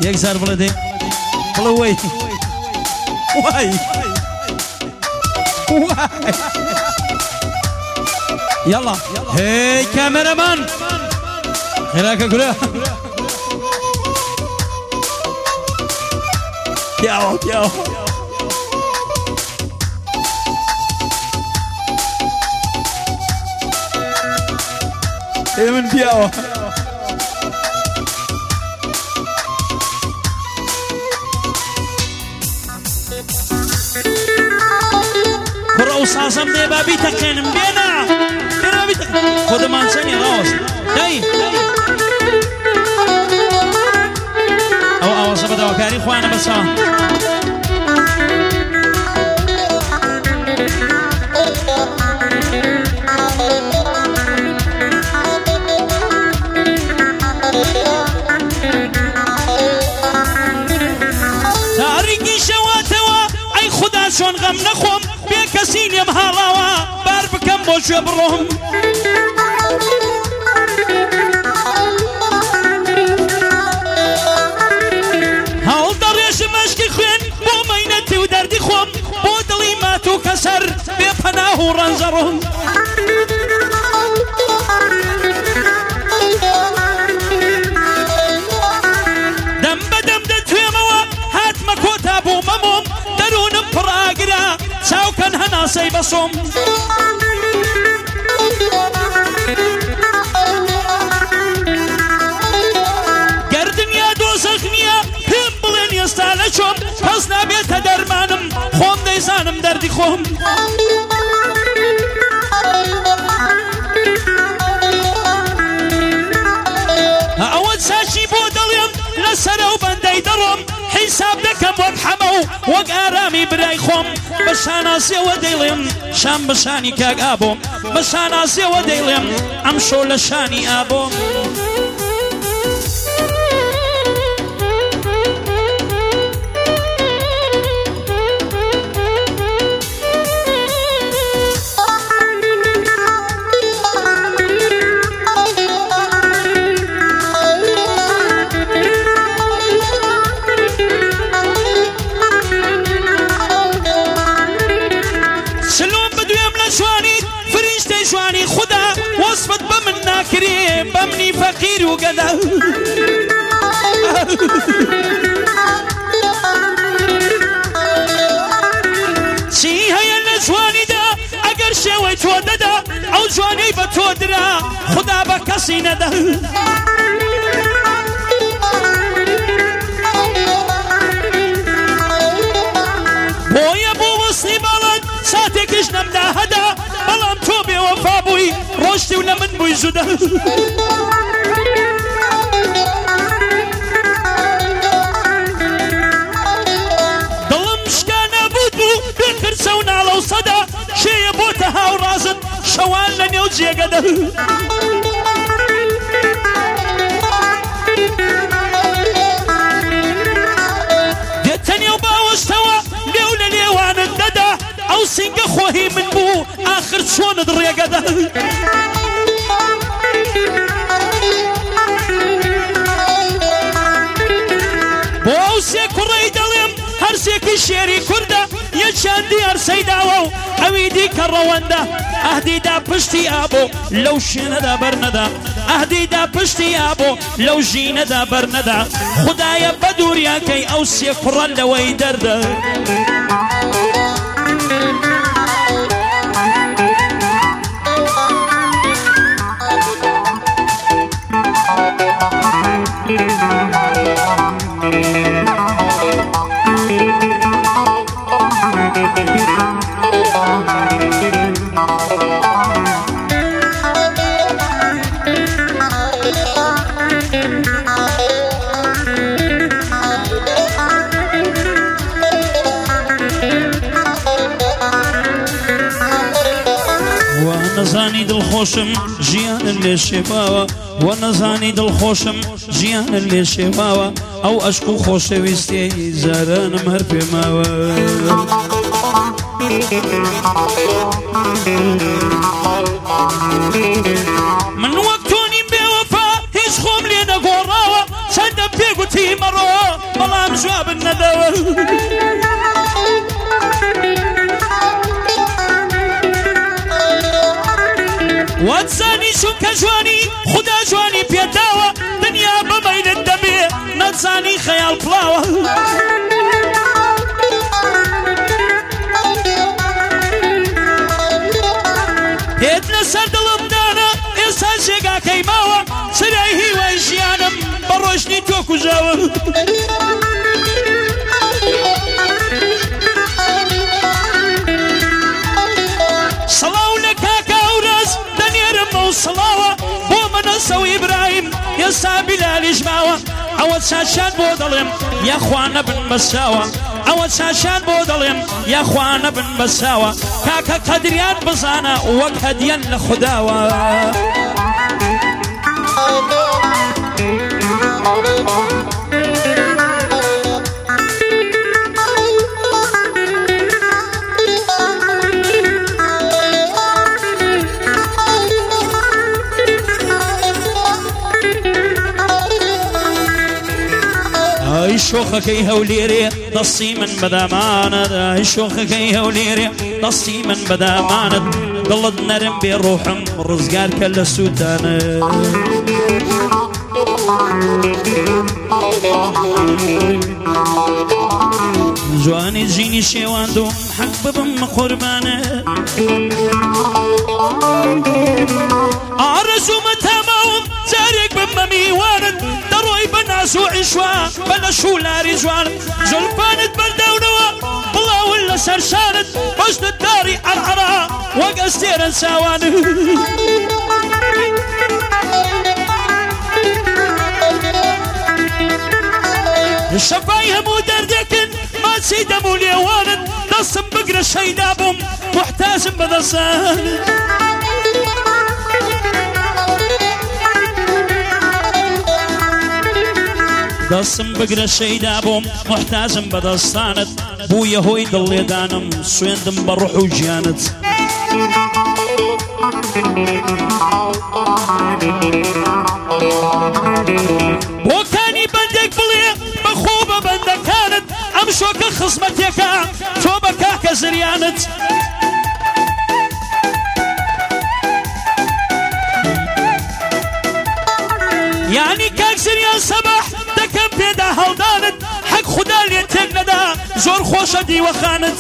يكسر بلدي بلوي واي واي يلا هي كاميرا مان خيراك كلها ياو ياو ايه من بياو كرة وصاصم دي بابي تكينم بينا بينا بابي تكينم خود مانساني راوس داي او سبدا وكاري خوانا بسا تاريكي شواتوا اي خدا شون غم نخوم بيكسين يمهالاوا بار بكم بوش يبروهم هاول دريش مشكي خوين بو مينتي ودردي خوم بو دلي ماتو كسر بيبناه رنزرهم دم بدم دتويموا هات مكوتا بو مموم درونم براغرا ساو كان هنا سيبصم قردن يا دوزخنيا هم بلين يستالشم حسنا بيت درمانم خوم ديزانم دردي خوم اول ساشي بودليم لسرو بندي درم حساب دكم وبحمو وقارامي براي خوم بشاناسي وديلم شام بشاني كاك ابوم بشاناسي وديلم امشو لشاني ابوم خدا وصفت بمن ناكريم بمني فقير وقدا شي هيا الجواني دا اگر شوي توددا او جواني بتودرا خدا بكسي ندا بويا بو وصلي بلد ساتكش نمدا هدا بلام توبي وفابوي روشتي ولا من بوي زودا ضلم شكانا بودبو بكر سونا لو صدا شي بوتها ورازت شوان لن يوجي قدا ديتني وباوستوا ليولا ليوان الندى او سنگ خوهي من بو اخر شون دريا قدا بو سيكو ريدلم هر سيكي شيري كردا يشان ديار سيداوو اويدي كرواندا اهدي دا پشتي ابو لو شيندا برندا اهدي دا پشتي ابو لو جيندا برندا خدايا بدوريا كي او سيكو رندا ويدردا ونزاني دل خوشم جيان اللي شفاوة ونزاني دل خوشم جيان اللي شفاوة او اشكو خوش ويستي زاران مهر في ماوة من وقتوني بوفا هيش خوم لينا قراوة سندم بيقو تي مرو جوانی چونکە جوانی خدا جوانی پێداوە دنیا بەمەیلت دەبێ نەزانی خەیاڵ پڵاوە پێت لەسەر دڵمدانە ئێستا جێگاکەی ماوە سرای هیوای ژیانم بە ڕۆژنی تۆ کوژاوە سەڵاو لە کاکا وراز دەنێرمە و سڵاوە بۆ منەسە و ئیبراهیم ئێستا بیلالیش ماوە ئەوە چاشان بۆ دەڵێم یاخوا نەبن بەساوە ئەوە چاشان بۆ دەڵێم یاخوا نەبن بەساوە کاکە قەدریان بزانە وەک هەدیەن لە خودداوە ئای شۆخەکەی هەولێرێ دەستی من بەدامانت ئای شۆخەکەی هەولێرێ دەستی من بەدامانت دڵت نەرم بێ ڕۆحم ڕزگارکە لە سووتانت جوانی ژینی شێواندوم حەق ببم قوربانە ئارەزوومە تاماوم جارێک بمە میوانت دەڕۆی بە ناز و عیشوا بە لە شولاری جوانت زولفانت بەردەونەوە بڵاون لەسەر شانت بەشتت داری عەرعەرا وەک ئەستێرە چاوانت شەفای هەموو دەردێکن ماچی دەم و لێوانت دەستم بگرە شەیدا بووم محتاجم بەدەستان دەستم بگرە شەیدا بووم محتاجم بەدەستانت بوویە هۆی دڵێدانم سوێندم بە ڕوح و ژیانت بۆکانی بەندێک بڵێ بەخۆ بە بەندەکانت ئەم شۆکە خزمەتێکە تۆ بە کاکە زریانت یعنی کاک زریان سەباح دەکەم پێدا هەڵدانت حەق خودا لێ تێک نەدا زۆر خۆشە دیوەخانت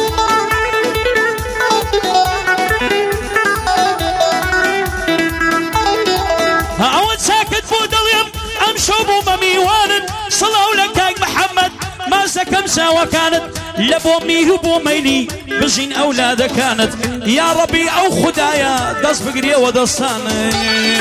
ئەوە چاکت بۆ دەڵێم ئەم شەو بوومە میوانت سڵاو لە کاک محەممەد مازەکەم چاوەکانت لە بۆ میر و بۆ مەیلی بژین ئەولادەکانت یا ڕەبی ئەو خودایە دەست بگرێەوە دەستانت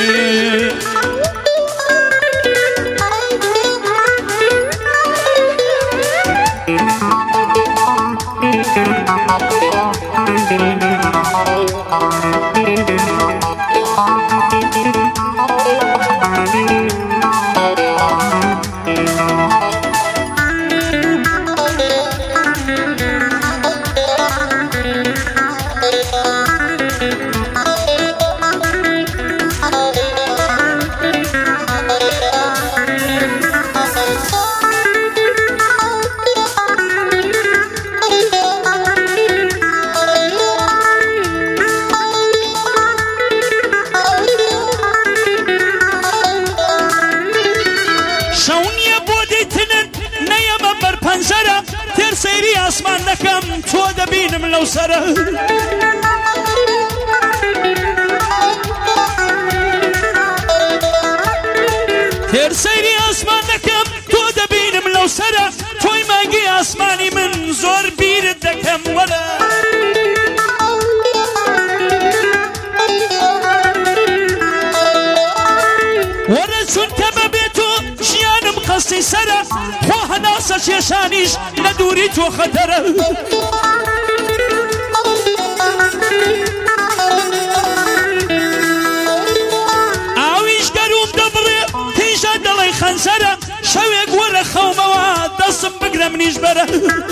سەیری ئاسمان دەکەم تۆ دەبینم لەو سەرە تێر سەیری ئاسمان دەکەم تۆ دەبینم لەو سەرە تۆی مانگی ئاسمانی من زۆر بیرت دەکەم وەرە وەرە چونکە بەبێت تۆ ژیانم قەستی سەرە خۆ هەناسە کێشانیش لە دووری تۆ خەتەرە ئاویش گەروم دەبڕێ تیژە دەڵی خەنجەرە شەوێک وەرە خەومەوە دەستم بگرە منیش بەرە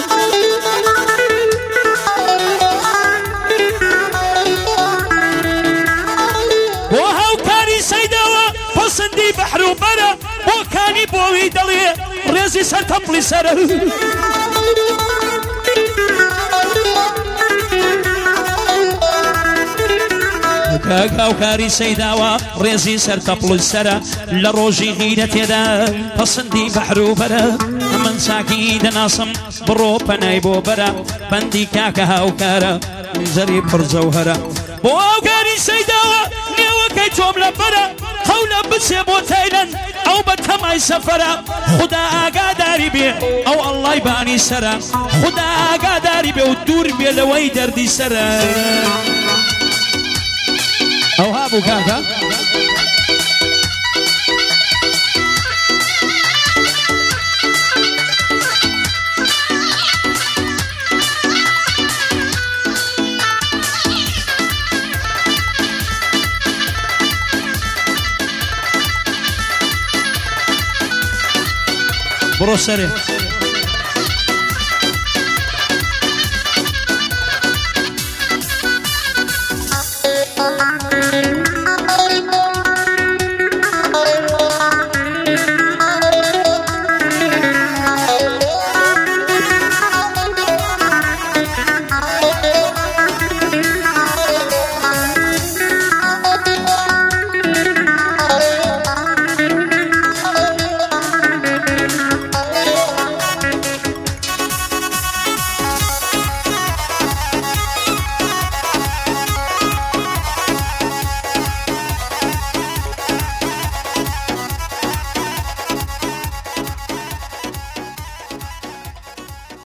بۆ هاوکاری سەیدەوە پەسەندی بەحر و بەرە بۆکانی بۆوی دەڵێ ڕێزی سەر تەپڵی سەرە كاكاوكاري سيداوا ريزي سرتقل السرا لروجي غيرة يدا فصندي بحرو برا من ساكيد ناصم بروبا نايبو برا بندي كاكاوكارا زري برزوهرا بواوكاري سيداوا نيوكي توم لبرا خولا بسيبو تايلن او بتماي سفرا خدا اقاداري بي او الله يباني سرا خدا اقاداري بي ودور بي لوي دردي سرا او هابو كاكا برو سري